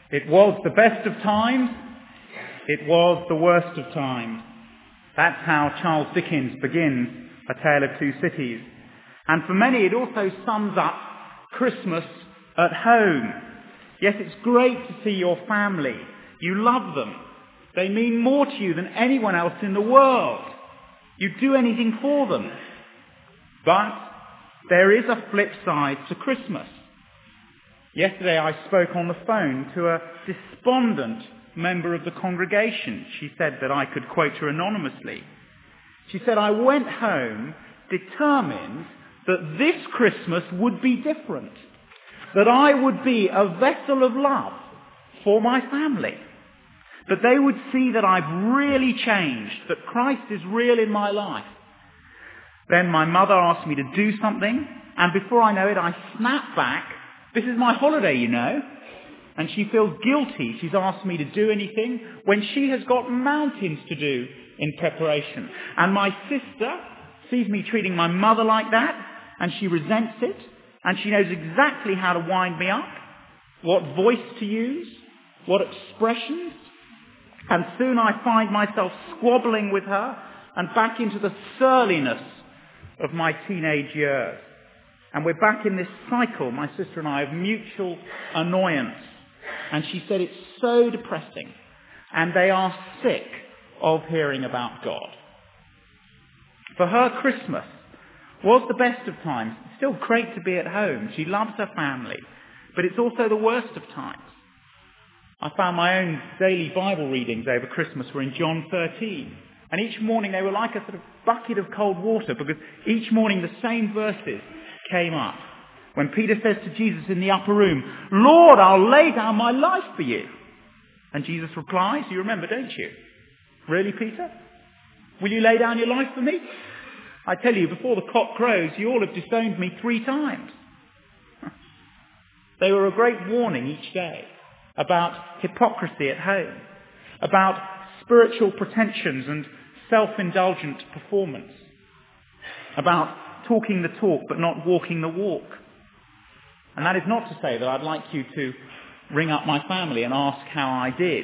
It was the best of times. It was the worst of times. That's how Charles Dickens begins A Tale of Two Cities. And for many, it also sums up Christmas at home. Yes, it's great to see your family. You love them. They mean more to you than anyone else in the world. You'd do anything for them. But there is a flip side to Christmas. Yesterday I spoke on the phone to a despondent member of the congregation. She said that I could quote her anonymously. She said, I went home determined that this Christmas would be different, that I would be a vessel of love for my family, that they would see that I've really changed, that Christ is real in my life. Then my mother asked me to do something, and before I know it, I snapped back. This is my holiday, you know. And she feels guilty. She's asked me to do anything when she has got mountains to do in preparation. And my sister sees me treating my mother like that, and she resents it, and she knows exactly how to wind me up, what voice to use, what expressions. And soon I find myself squabbling with her and back into the surliness of my teenage years. And we're back in this cycle, my sister and I, of mutual annoyance. And she said it's so depressing. And they are sick of hearing about God. For her, Christmas was the best of times. It's still great to be at home. She loves her family. But it's also the worst of times. I found my own daily Bible readings over Christmas were in John 13. And each morning they were like a sort of bucket of cold water, because each morning the same verses came up. When Peter says to Jesus in the upper room, Lord, I'll lay down my life for you. And Jesus replies, you remember, don't you? Really, Peter? Will you lay down your life for me? I tell you, before the cock crows, you all have disowned me 3 times. They were a great warning each day about hypocrisy at home, about spiritual pretensions and self-indulgent performance, about talking the talk but not walking the walk. And that is not to say that I'd like you to ring up my family and ask how I did.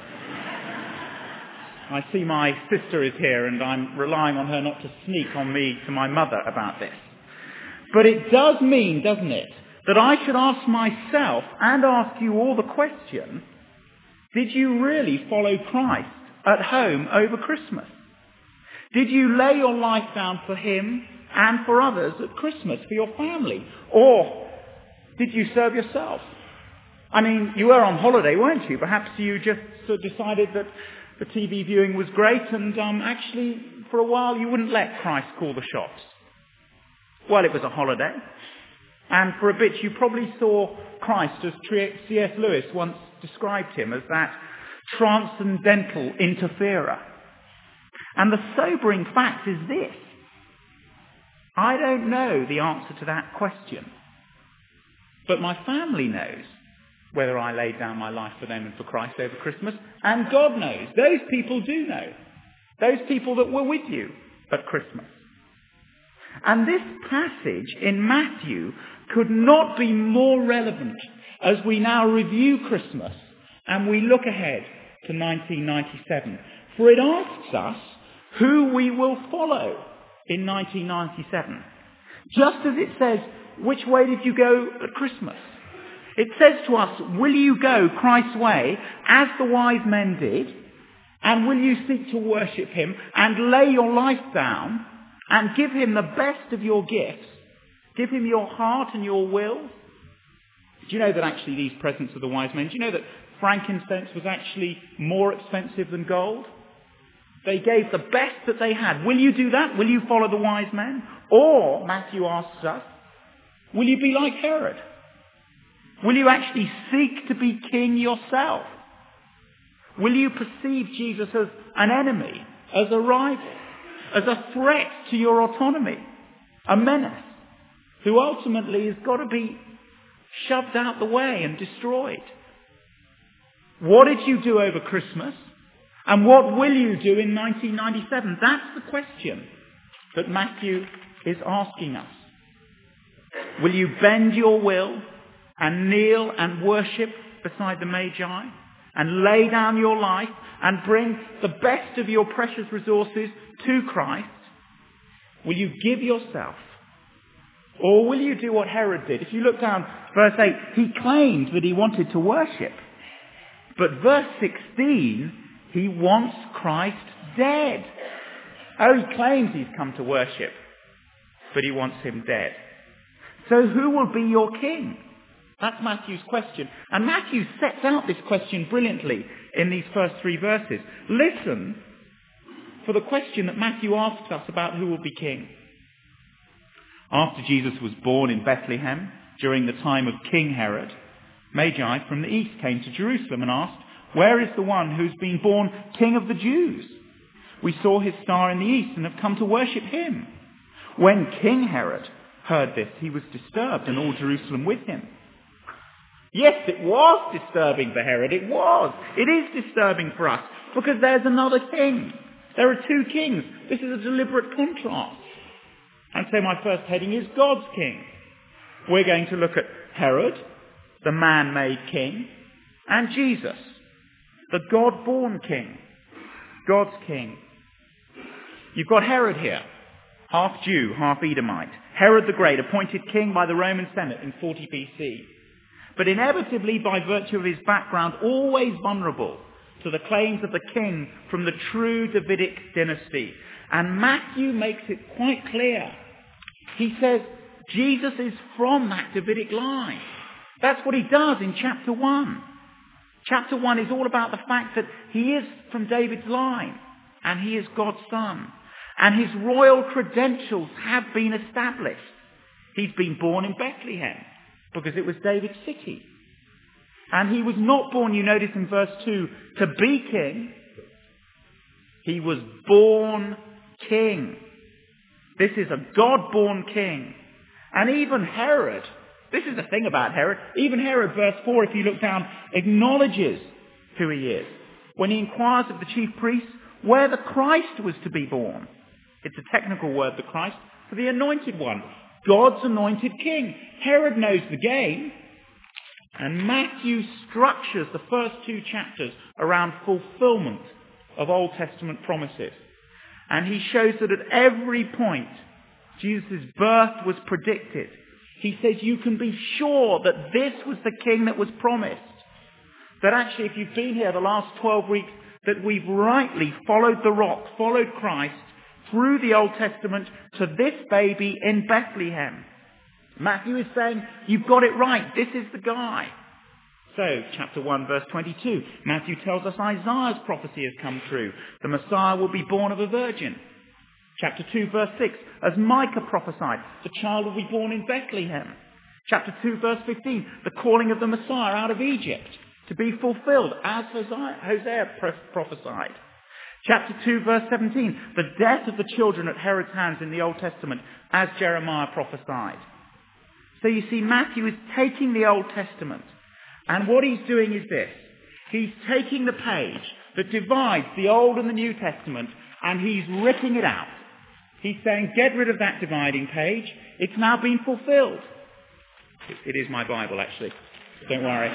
I see my sister is here, and I'm relying on her not to sneak on me to my mother about this. But it does mean, doesn't it, that I should ask myself and ask you all the question, did you really follow Christ at home over Christmas? Did you lay your life down for him and for others at Christmas, for your family? Or did you serve yourself? I mean, you were on holiday, weren't you? Perhaps you just sort of decided that the TV viewing was great, and actually, for a while, you wouldn't let Christ call the shots. Well, it was a holiday. And for a bit, you probably saw Christ as C.S. Lewis once described him, as that transcendental interferer. And the sobering fact is this. I don't know the answer to that question. But my family knows whether I laid down my life for them and for Christ over Christmas. And God knows. Those people do know. Those people that were with you at Christmas. And this passage in Matthew could not be more relevant as we now review Christmas and we look ahead to 1997. For it asks us who we will follow in 1997. Just as it says, which way did you go at Christmas? It says to us, will you go Christ's way as the wise men did? And will you seek to worship him and lay your life down and give him the best of your gifts? Give him your heart and your will? Do you know that actually these presents of the wise men, do you know that frankincense was actually more expensive than gold? They gave the best that they had. Will you do that? Will you follow the wise men? Or, Matthew asks us, will you be like Herod? Will you actually seek to be king yourself? Will you perceive Jesus as an enemy, as a rival, as a threat to your autonomy, a menace, who ultimately has got to be shoved out the way and destroyed? What did you do over Christmas? And what will you do in 1997? That's the question that Matthew is asking us. Will you bend your will and kneel and worship beside the Magi and lay down your life and bring the best of your precious resources to Christ? Will you give yourself? Or will you do what Herod did? If you look down verse 8, he claimed that he wanted to worship. But verse 16, he wants Christ dead. Oh, he claims he's come to worship, but he wants him dead. So who will be your king? That's Matthew's question. And Matthew sets out this question brilliantly in these first 3 verses. Listen for the question that Matthew asks us about who will be king. After Jesus was born in Bethlehem, during the time of King Herod, Magi from the east came to Jerusalem and asked, "Where is the one who's been born King of the Jews? We saw his star in the east and have come to worship him." When King Herod heard this, he was disturbed, and all Jerusalem with him. Yes, it was disturbing for Herod. It was. It is disturbing for us, because there's another king. There are 2 kings. This is a deliberate contrast. And so my first heading is God's king. We're going to look at Herod, the man-made king, and Jesus, the God-born king, God's king. You've got Herod here, half Jew, half Edomite. Herod the Great, appointed king by the Roman Senate in 40 BC. But inevitably, by virtue of his background, always vulnerable to the claims of the king from the true Davidic dynasty. And Matthew makes it quite clear. He says Jesus is from that Davidic line. That's what he does in chapter 1. Chapter 1 is all about the fact that he is from David's line, and he is God's son. And his royal credentials have been established. He's been born in Bethlehem, because it was David's city. And he was not born, you notice in verse 2, to be king. He was born king. This is a God-born king. And even Herod, this is the thing about Herod, even Herod, verse 4, if you look down, acknowledges who he is. When he inquires of the chief priests where the Christ was to be born. It's a technical word, the Christ, for the anointed one. God's anointed king. Herod knows the game. And Matthew structures the first 2 chapters around fulfillment of Old Testament promises. And he shows that at every point Jesus' birth was predicted. He says you can be sure that this was the king that was promised. That actually, if you've been here the last 12 weeks, that we've rightly followed the rock, followed Christ through the Old Testament to this baby in Bethlehem. Matthew is saying, you've got it right. This is the guy. So, chapter 1, verse 22, Matthew tells us Isaiah's prophecy has come true. The Messiah will be born of a virgin. Chapter 2, verse 6, as Micah prophesied, the child will be born in Bethlehem. Chapter 2, verse 15, the calling of the Messiah out of Egypt to be fulfilled as Hosea prophesied. Chapter 2, verse 17, the death of the children at Herod's hands in the Old Testament as Jeremiah prophesied. So you see, Matthew is taking the Old Testament, and what he's doing is this. He's taking the page that divides the Old and the New Testament, and he's ripping it out. He's saying, get rid of that dividing page. It's now been fulfilled. It is my Bible, actually. Don't worry.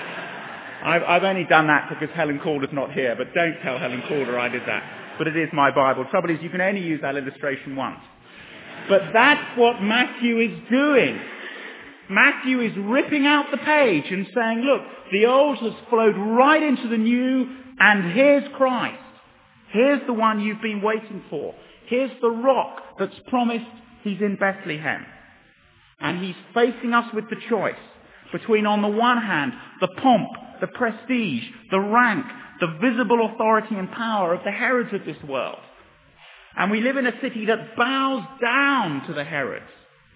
I've only done that because Helen Calder's not here, but don't tell Helen Calder I did that. But it is my Bible. Trouble is, you can only use that illustration once. But that's what Matthew is doing. Matthew is ripping out the page and saying, look, the old has flowed right into the new, and here's Christ. Here's the one you've been waiting for. Here's the rock that's promised. He's in Bethlehem. And he's facing us with the choice between, on the one hand, the pomp, the prestige, the rank, the visible authority and power of the Herods of this world. And we live in a city that bows down to the Herods.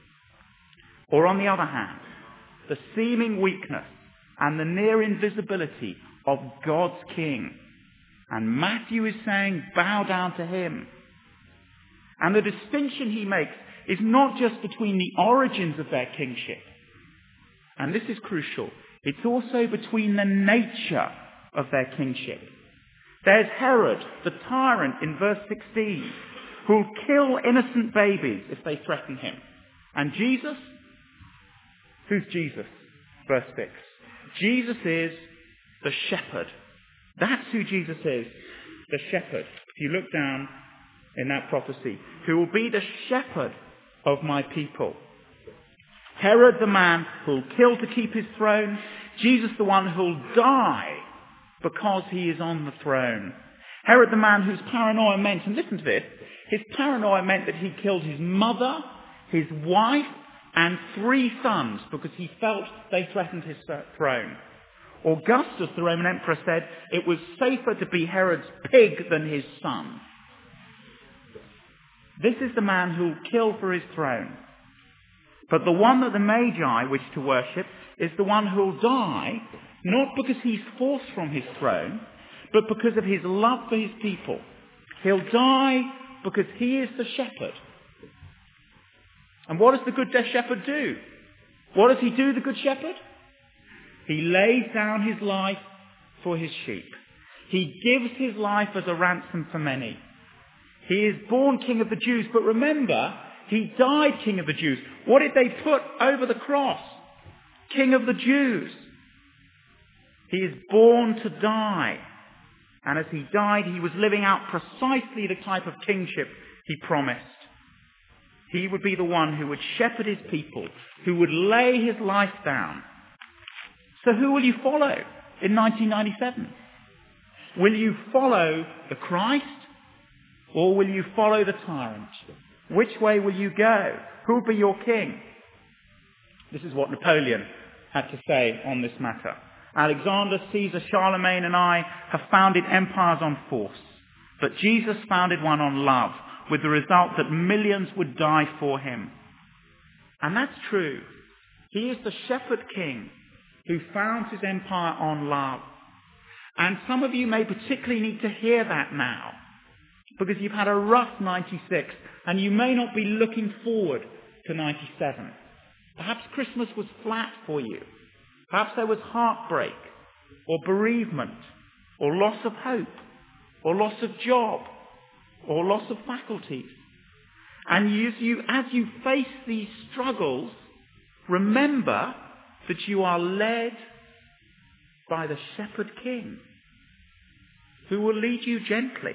Or on the other hand, the seeming weakness and the near invisibility of God's King. And Matthew is saying, bow down to him. And the distinction he makes is not just between the origins of their kingship. And this is crucial. It's also between the nature of their kingship. There's Herod, the tyrant, in verse 16, who'll kill innocent babies if they threaten him. And Jesus? Who's Jesus? Verse 6. Jesus is the shepherd. That's who Jesus is, the shepherd. If you look down in that prophecy, who will be the shepherd of my people. Herod, the man who'll kill to keep his throne. Jesus, the one who'll die because he is on the throne. Herod, the man whose paranoia meant, and listen to this, his paranoia meant that he killed his mother, his wife, and 3 sons because he felt they threatened his throne. Augustus, the Roman emperor, said it was safer to be Herod's pig than his son. This is the man who will kill for his throne. But the one that the Magi wish to worship is the one who will die, not because he's forced from his throne, but because of his love for his people. He'll die because he is the shepherd. And what does the good shepherd do? What does he do, the good shepherd? He lays down his life for his sheep. He gives his life as a ransom for many. He is born King of the Jews, but remember, he died King of the Jews. What did they put over the cross? King of the Jews. He is born to die. And as he died, he was living out precisely the type of kingship he promised. He would be the one who would shepherd his people, who would lay his life down. So who will you follow in 1997? Will you follow the Christ, or will you follow the tyrant? Which way will you go? Who will be your king? This is what Napoleon had to say on this matter. Alexander, Caesar, Charlemagne and I have founded empires on force, but Jesus founded one on love, with the result that millions would die for him. And that's true. He is the shepherd king who founds his empire on love. And some of you may particularly need to hear that now, because you've had a rough 96 and you may not be looking forward to 97. Perhaps Christmas was flat for you. Perhaps there was heartbreak or bereavement or loss of hope or loss of job or loss of faculties. And as you face these struggles, remember that you are led by the shepherd king who will lead you gently.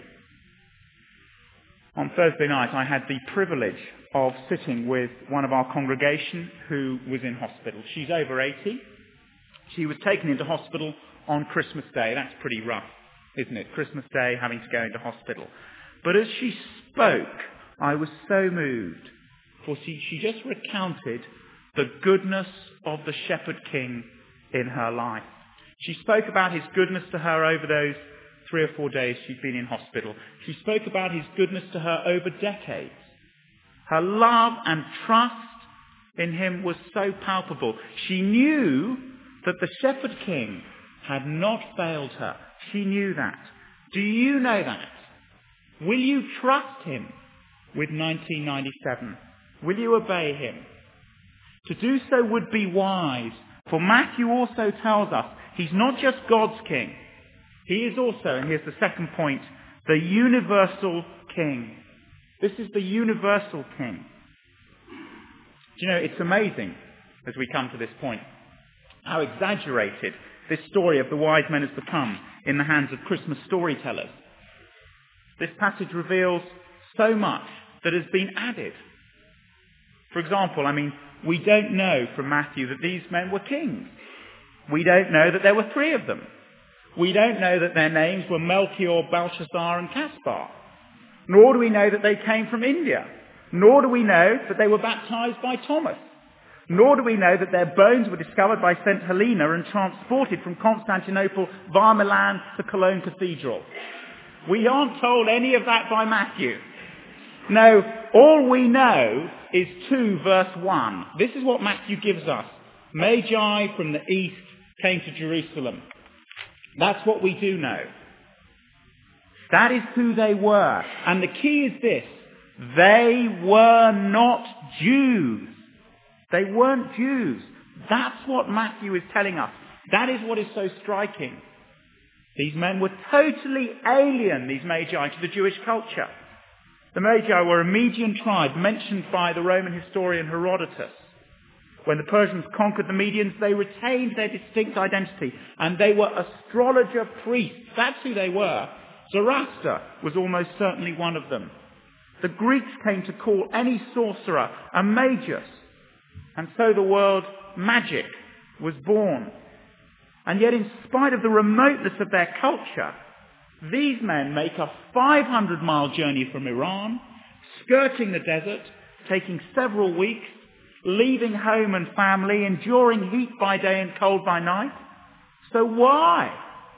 On Thursday night, I had the privilege of sitting with one of our congregation who was in hospital. She's over 80. She was taken into hospital on Christmas Day. That's pretty rough, isn't it? Christmas Day, having to go into hospital. But as she spoke, I was so moved, for she just recounted the goodness of the shepherd king in her life. She spoke about his goodness to her over those 3 or 4 days she'd been in hospital. She spoke about his goodness to her over decades. Her love and trust in him was so palpable. She knew that the shepherd king had not failed her. She knew that. Do you know that? Will you trust him with 1997? Will you obey him? To do so would be wise, for Matthew also tells us he's not just God's king. He is also, and here's the second point, the universal king. This is the universal king. Do you know, it's amazing, as we come to this point, how exaggerated this story of the wise men has become in the hands of Christmas storytellers. This passage reveals so much that has been added. For example, we don't know from Matthew that these men were kings. We don't know that there were 3 of them. We don't know that their names were Melchior, Belshazzar and Caspar. Nor do we know that they came from India. Nor do we know that they were baptized by Thomas. Nor do we know that their bones were discovered by St. Helena and transported from Constantinople via Milan to Cologne Cathedral. We aren't told any of that by Matthew. No, all we know is 2 verse 1. This is what Matthew gives us. Magi from the east came to Jerusalem. That's what we do know. That is who they were. And the key is this. They were not Jews. They weren't Jews. That's what Matthew is telling us. That is what is so striking. These men were totally alien, these Magi, to the Jewish culture. The Magi were a Median tribe mentioned by the Roman historian Herodotus. When the Persians conquered the Medians, they retained their distinct identity, and they were astrologer priests. That's who they were. Zoroaster was almost certainly one of them. The Greeks came to call any sorcerer a magus, and so the word magic was born. And yet, in spite of the remoteness of their culture, these men make a 500-mile journey from Iran, skirting the desert, taking several weeks, leaving home and family, enduring heat by day and cold by night. So why?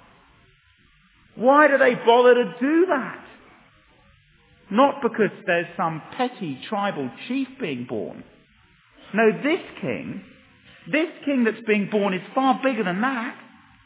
Why do they bother to do that? Not because there's some petty tribal chief being born. No, this king that's being born is far bigger than that.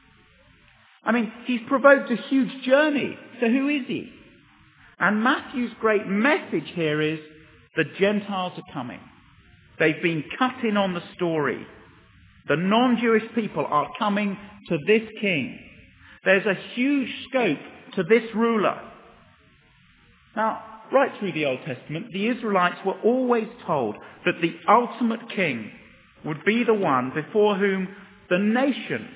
I mean, he's provoked a huge journey. So who is he? And Matthew's great message here is the Gentiles are coming. They've been cut in on the story. The non-Jewish people are coming to this king. There's a huge scope to this ruler. Now, right through the Old Testament, the Israelites were always told that the ultimate king would be the one before whom the nations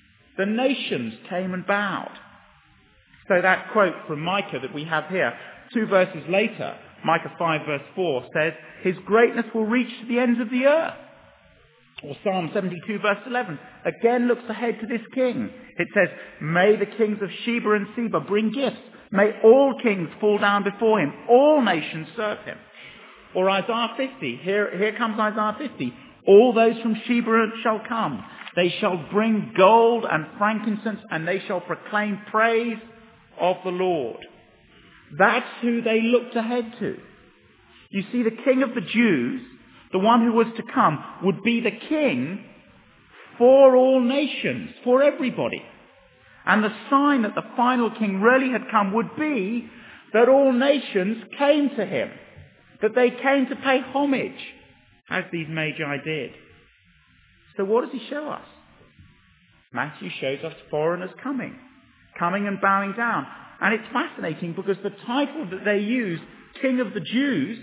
came and bowed. So that quote from Micah that we have here, 2 verses later, Micah 5 verse 4 says, his greatness will reach to the ends of the earth. Or Psalm 72 verse 11 again looks ahead to this king. It says, may the kings of Sheba and Seba bring gifts. May all kings fall down before him. All nations serve him. Or Isaiah 50. Here comes Isaiah 50. All those from Sheba shall come. They shall bring gold and frankincense, and they shall proclaim praise of the Lord. That's who they looked ahead to. You see, the king of the Jews, the one who was to come, would be the king for all nations, for everybody. And the sign that the final king really had come would be that all nations came to him, that they came to pay homage, as these magi did. So what does he show us? Matthew shows us foreigners coming and bowing down. And it's fascinating because the title that they use, King of the Jews,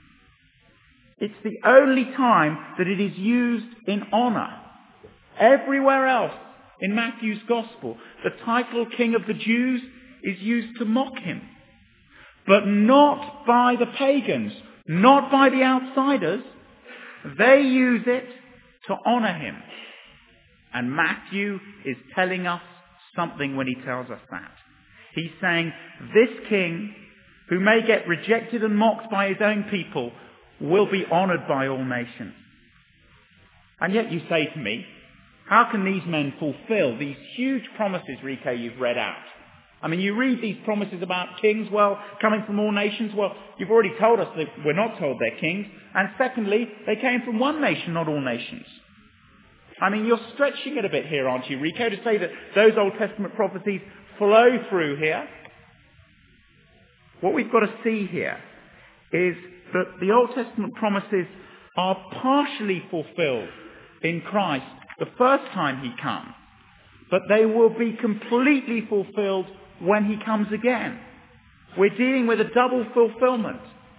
it's the only time that it is used in honour. Everywhere else in Matthew's Gospel, the title King of the Jews is used to mock him. But not by the pagans, not by the outsiders. They use it to honour him. And Matthew is telling us something when he tells us that. He's saying, this king, who may get rejected and mocked by his own people, will be honoured by all nations. And yet you say to me, how can these men fulfill these huge promises, Rike, you've read out? I mean, you read these promises about kings, well, coming from all nations. Well, you've already told us that we're not told they're kings. And secondly, they came from one nation, not all nations. I mean, you're stretching it a bit here, aren't you, Rico, to say that those Old Testament prophecies flow through here? What we've got to see here is that the Old Testament promises are partially fulfilled in Christ the first time he comes, but they will be completely fulfilled when he comes again. We're dealing with a double fulfillment.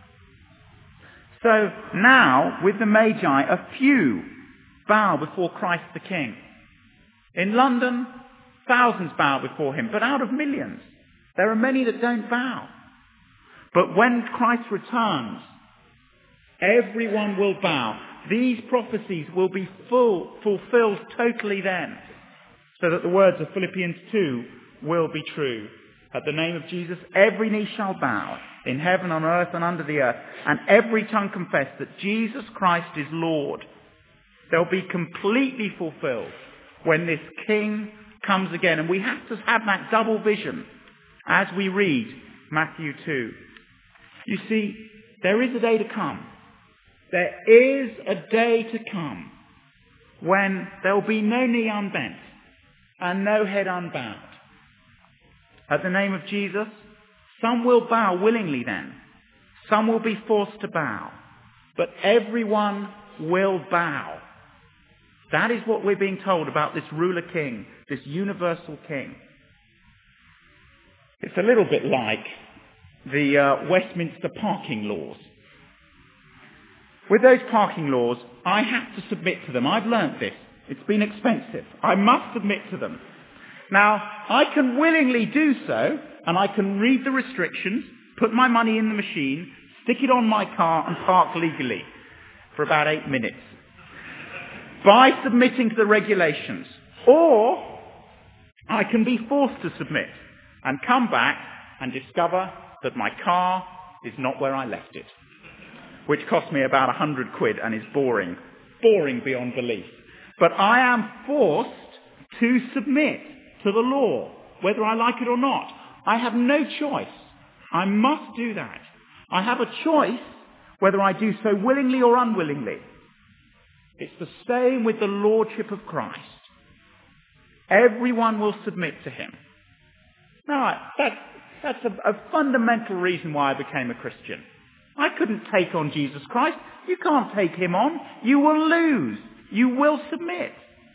So now, with the Magi, a few bow before Christ the King. In London, thousands bow before him, but out of millions, there are many that don't bow. But when Christ returns, everyone will bow. These prophecies will be fulfilled totally then, so that the words of Philippians 2 will be true. At the name of Jesus, every knee shall bow, in heaven, on earth, and under the earth, and every tongue confess that Jesus Christ is Lord. They'll be completely fulfilled when this King comes again. And we have to have that double vision as we read Matthew 2. You see, there is a day to come. There is a day to come when there will be no knee unbent and no head unbowed. At the name of Jesus, some will bow willingly then. Some will be forced to bow. But everyone will bow. That is what we're being told about this ruler king, this universal king. It's a little bit like the Westminster parking laws. With those parking laws, I have to submit to them. I've learnt this. It's been expensive. I must submit to them. Now, I can willingly do so, and I can read the restrictions, put my money in the machine, stick it on my car, and park legally for about 8 minutes by submitting to the regulations. Or I can be forced to submit and come back and discover that my car is not where I left it, which cost me about 100 quid and is boring beyond belief. But I am forced to submit to the law, whether I like it or not. I have no choice. I must do that. I have a choice whether I do so willingly or unwillingly. It's the same with the lordship of Christ. Everyone will submit to him. Now, that's a fundamental reason why I became a Christian. I couldn't take on Jesus Christ. You can't take him on. You will lose. You will submit.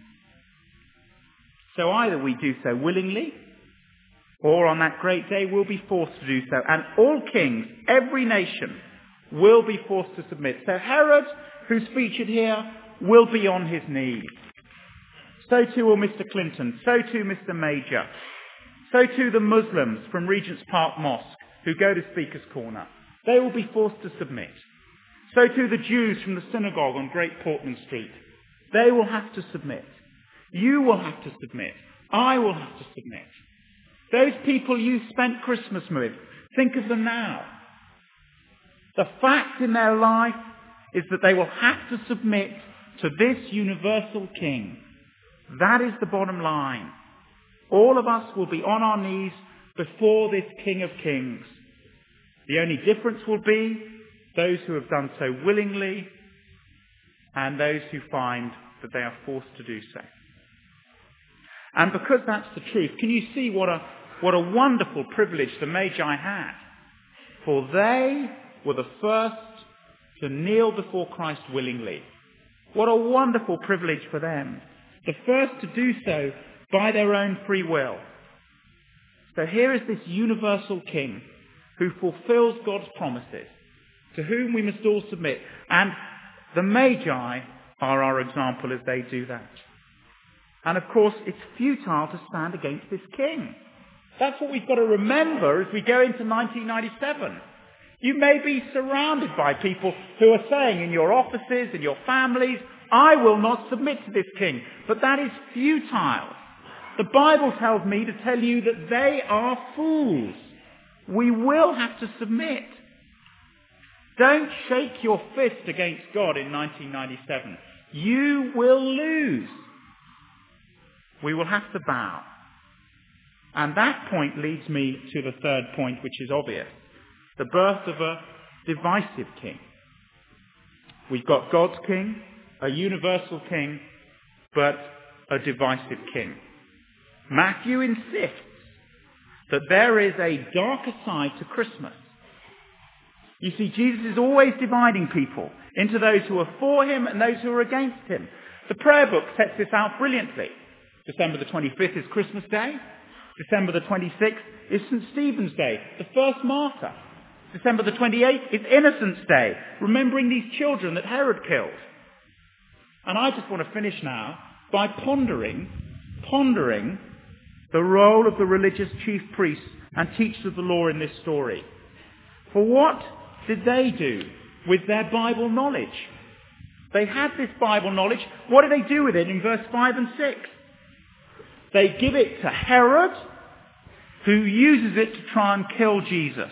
So either we do so willingly, or on that great day we'll be forced to do so. And all kings, every nation, will be forced to submit. So Herod, who's featured here, will be on his knees. So too will Mr. Clinton. So too Mr. Major. So too the Muslims from Regent's Park Mosque who go to Speaker's Corner. They will be forced to submit. So too the Jews from the synagogue on Great Portland Street. They will have to submit. You will have to submit. I will have to submit. Those people you spent Christmas with, think of them now. The fact in their life is that they will have to submit to this universal King. That is the bottom line. All of us will be on our knees before this King of Kings. The only difference will be those who have done so willingly and those who find that they are forced to do so. And because that's the truth, can you see what a wonderful privilege the Magi had? For they were the first to kneel before Christ willingly. What a wonderful privilege for them. The first to do so by their own free will. So here is this universal King who fulfills God's promises, to whom we must all submit. And the Magi are our example as they do that. And of course, it's futile to stand against this King. That's what we've got to remember as we go into 1997. You may be surrounded by people who are saying in your offices, in your families, I will not submit to this King. But that is futile. The Bible tells me to tell you that they are fools. We will have to submit. Don't shake your fist against God in 1997. You will lose. We will have to bow. And that point leads me to the third point, which is obvious. The birth of a divisive king. We've got God's king, a universal king, but a divisive king. Matthew insists that there is a darker side to Christmas. You see, Jesus is always dividing people into those who are for him and those who are against him. The prayer book sets this out brilliantly. December the 25th is Christmas Day. December the 26th is St. Stephen's Day, the first martyr. December the 28th is Innocents' Day, remembering these children that Herod killed. And I just want to finish now by pondering the role of the religious chief priests and teachers of the law in this story. For what did they do with their Bible knowledge? They had this Bible knowledge. What did they do with it in verse 5 and 6? They give it to Herod, who uses it to try and kill Jesus.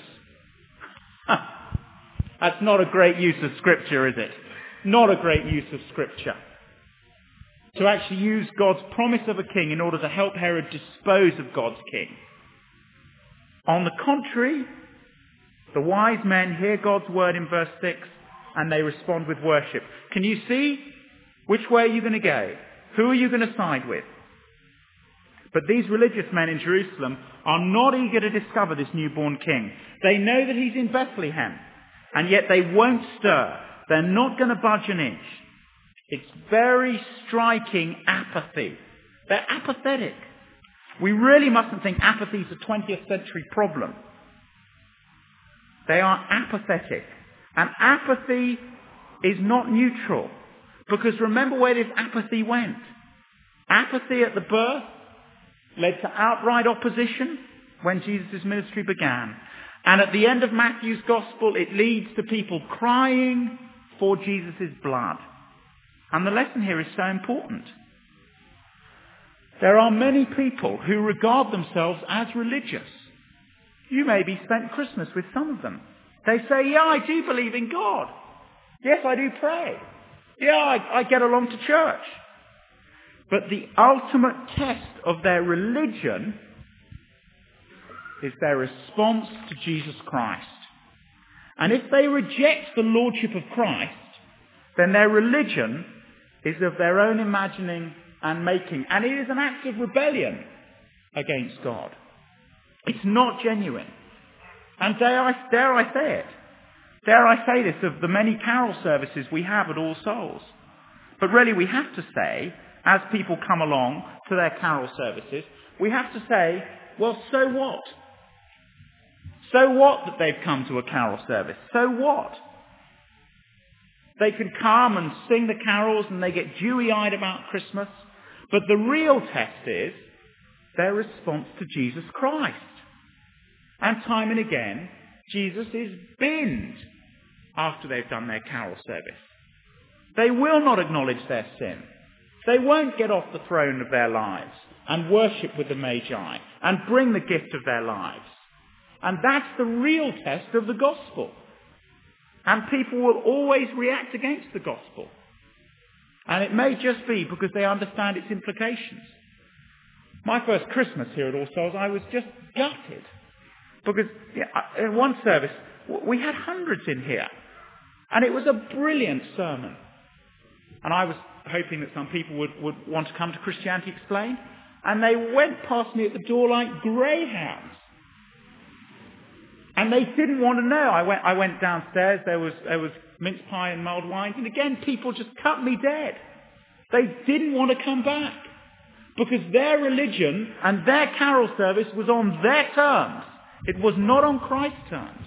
That's not a great use of Scripture, is it? Not a great use of Scripture. To actually use God's promise of a king in order to help Herod dispose of God's king. On the contrary, the wise men hear God's word in verse 6 and they respond with worship. Can you see which way are you going to go? Who are you going to side with? But these religious men in Jerusalem are not eager to discover this newborn king. They know that he's in Bethlehem, and yet they won't stir. They're not going to budge an inch. It's very striking apathy. They're apathetic. We really mustn't think apathy is a 20th century problem. They are apathetic. And apathy is not neutral. Because remember where this apathy went. Apathy at the birth led to outright opposition when Jesus' ministry began. And at the end of Matthew's gospel, it leads to people crying for Jesus' blood. And the lesson here is so important. There are many people who regard themselves as religious. You maybe spent Christmas with some of them. They say, yeah, I do believe in God. Yes, I do pray. Yeah, I get along to church. But the ultimate test of their religion is their response to Jesus Christ. And if they reject the lordship of Christ, then their religion is of their own imagining and making. And it is an act of rebellion against God. It's not genuine. And dare I say it? Dare I say this of the many carol services we have at All Souls? But really we have to say, as people come along to their carol services, we have to say, well, so what? So what that they've come to a carol service? So what? They can come and sing the carols and they get dewy-eyed about Christmas. But the real test is their response to Jesus Christ. And time and again, Jesus is binned after they've done their carol service. They will not acknowledge their sin. They won't get off the throne of their lives and worship with the Magi and bring the gift of their lives. And that's the real test of the gospel. And people will always react against the gospel. And it may just be because they understand its implications. My first Christmas here at All Souls, I was just gutted. Because in one service, we had hundreds in here. And it was a brilliant sermon. And I was hoping that some people would want to come to Christianity Explained. And they went past me at the door like greyhounds. And they didn't want to know. I went downstairs. There was mince pie and mulled wines. And again, people just cut me dead. They didn't want to come back. Because their religion and their carol service was on their terms. It was not on Christ's terms.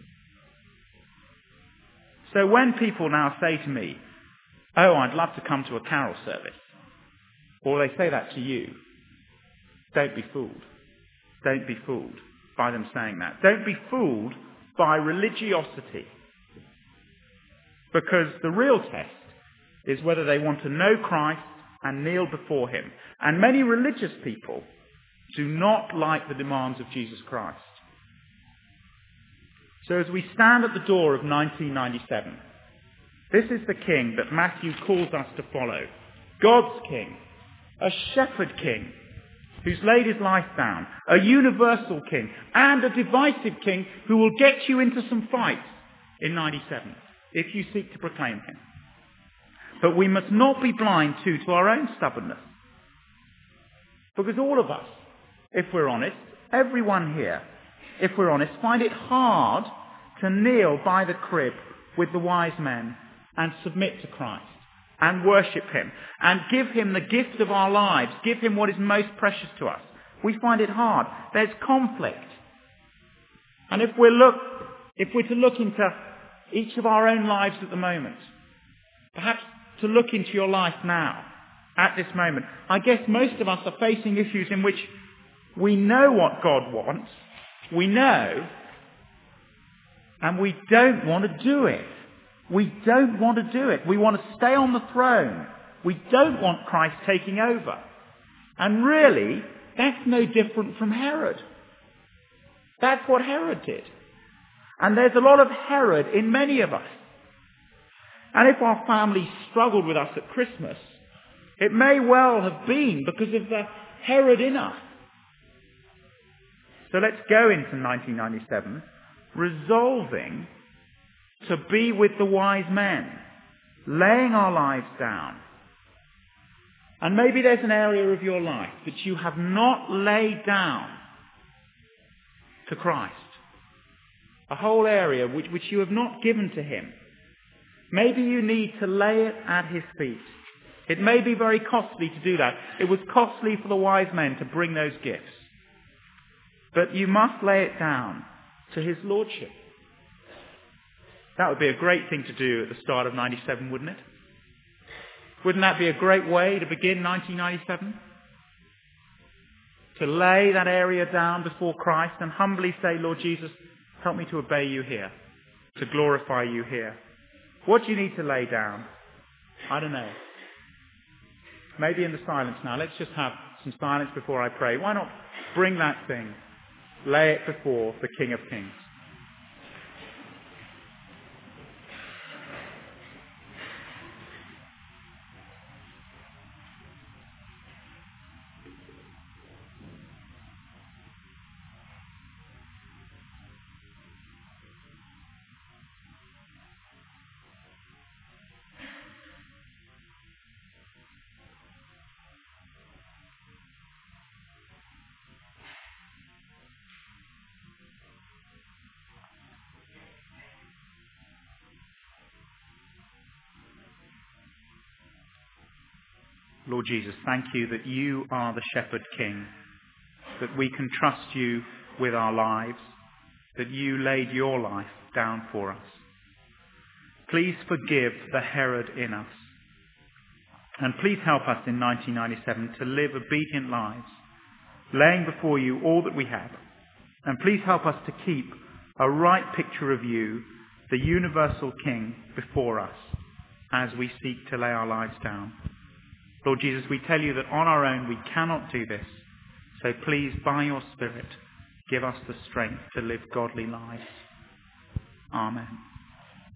So when people now say to me, oh, I'd love to come to a carol service, or they say that to you, don't be fooled. Don't be fooled by them saying that. Don't be fooled by religiosity. Because the real test is whether they want to know Christ and kneel before him. And many religious people do not like the demands of Jesus Christ. So as we stand at the door of 1997, this is the king that Matthew calls us to follow. God's king, a shepherd king who's laid his life down, a universal king, and a divisive king who will get you into some fights in 97 if you seek to proclaim him. But we must not be blind to our own stubbornness. Because all of us, if we're honest, everyone here, if we're honest, find it hard to kneel by the crib with the wise men and submit to Christ and worship him and give him the gift of our lives, give him what is most precious to us. We find it hard. There's conflict. And if we're to look into each of our own lives at the moment, perhaps to look into your life now, at this moment, I guess most of us are facing issues in which we know what God wants, we know, and we don't want to do it. We don't want to do it. We want to stay on the throne. We don't want Christ taking over. And really, that's no different from Herod. That's what Herod did. And there's a lot of Herod in many of us. And if our family struggled with us at Christmas, it may well have been because of the Herod in us. So let's go into 1997 resolving to be with the wise men, laying our lives down. And maybe there's an area of your life that you have not laid down to Christ. A whole area which you have not given to him. Maybe you need to lay it at his feet. It may be very costly to do that. It was costly for the wise men to bring those gifts. But you must lay it down to his lordship. That would be a great thing to do at the start of 97, wouldn't it? Wouldn't that be a great way to begin 1997? To lay that area down before Christ and humbly say, Lord Jesus, help me to obey you here, to glorify you here. What do you need to lay down? I don't know. Maybe in the silence now. Let's just have some silence before I pray. Why not bring that thing, lay it before the King of Kings? Lord Jesus, thank you that you are the Shepherd King, that we can trust you with our lives, that you laid your life down for us. Please forgive the Herod in us. And please help us in 1997 to live obedient lives, laying before you all that we have. And please help us to keep a right picture of you, the universal King, before us as we seek to lay our lives down. Lord Jesus, we tell you that on our own we cannot do this. So please, by your Spirit, give us the strength to live godly lives. Amen.